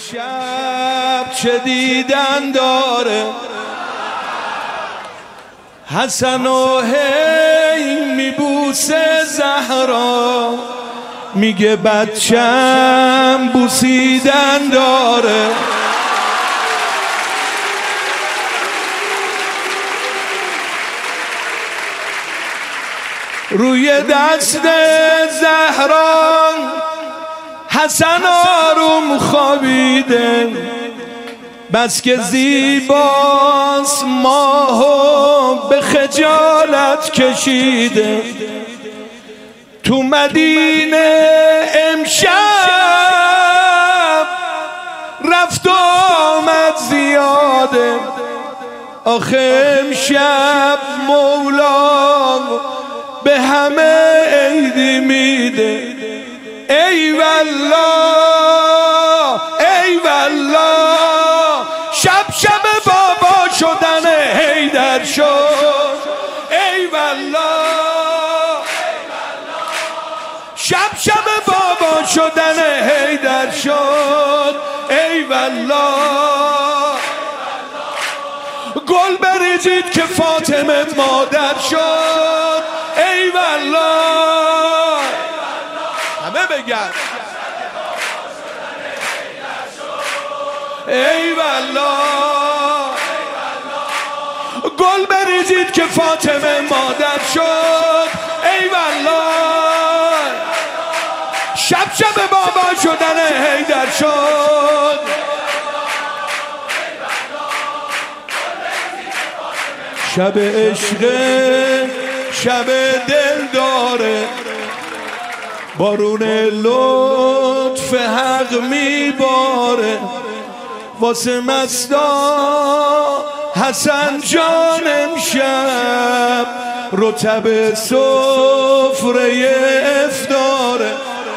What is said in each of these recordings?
امشب چه دیدن داره حسن و هی میبوسه زهرا، میگه بچم بوسیدن داره. روی دست زهرا حسن آروم خوابیده، بس که زیباست ماهو به خجالت کشیده. تو مدینه امشب رفت و آمد زیاده، آخه امشب مولا به همه عیدی میده. ای والله ای والله، شب شب بابا شدن حیدر شد. ای والله شب شب بابا شدن حیدر شد. ای والله گل بریزید که فاطمه مادر شد. ای والله همه بگن ای والله گل بریزید که فاطمه مادر شد. ای والله شب شب بابا شدن حیدر شد. شب عشق شب دل داره، بارون لطف حق میباره. واسه مستا حسن جان امشب رطب سفره افطاره.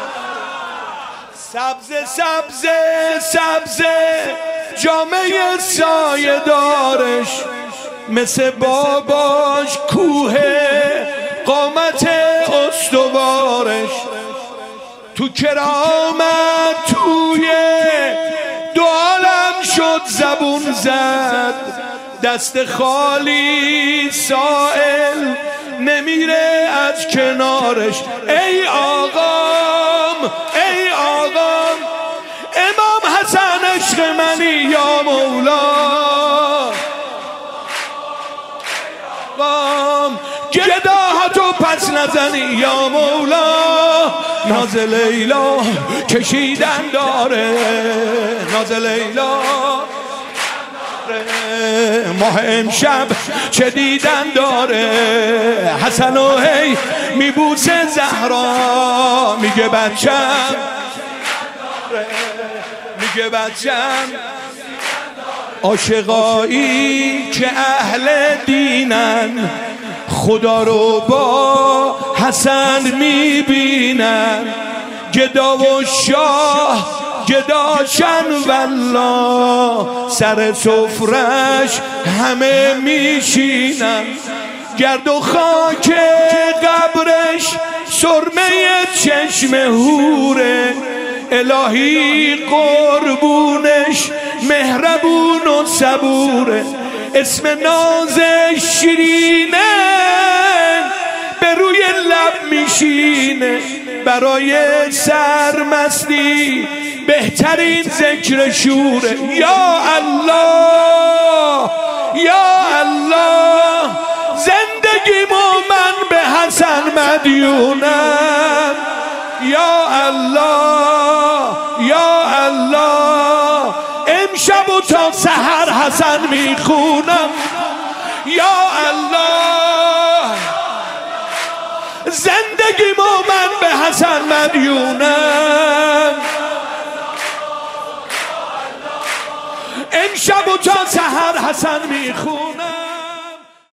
سبز سبز سبز جامعه سایه دارش، مثل باباش کوه قامت استوارش. تو کرامت توی دو عالم شد زبون زد، دست خالی سائل نمیره از کنارش. ای آقام ای آقام امام حسن عشق منی یا مولا. گداهاتو پس نزنی یا مولا، ناز لیلا کشیدن داره. ناز لیلا ماه امشب چه دیدن داره. حسن و هی میبوسه زهرا، میگه بچم میگه بچم. عاشقایی که اهل دینن خدا رو با حسن میبینن. گدا و شاه گداشن والله، سر سفرش همه میشینن. گرد و خاک قبرش سرمه چشم هوره، الهی قربونش مهربون و صبوره. اسم نازش شیرینه به روی لب میشینه، برای سرمستی بهترین ذکر شوره. یا الله یا الله زندگیمو من به حسن مدیونم. یا الله یا الله امشب و تا سحر حسن میخونم. یا الله زندگیمو من به حسن مدیونم. امشب و تا سحر حسن میخونم.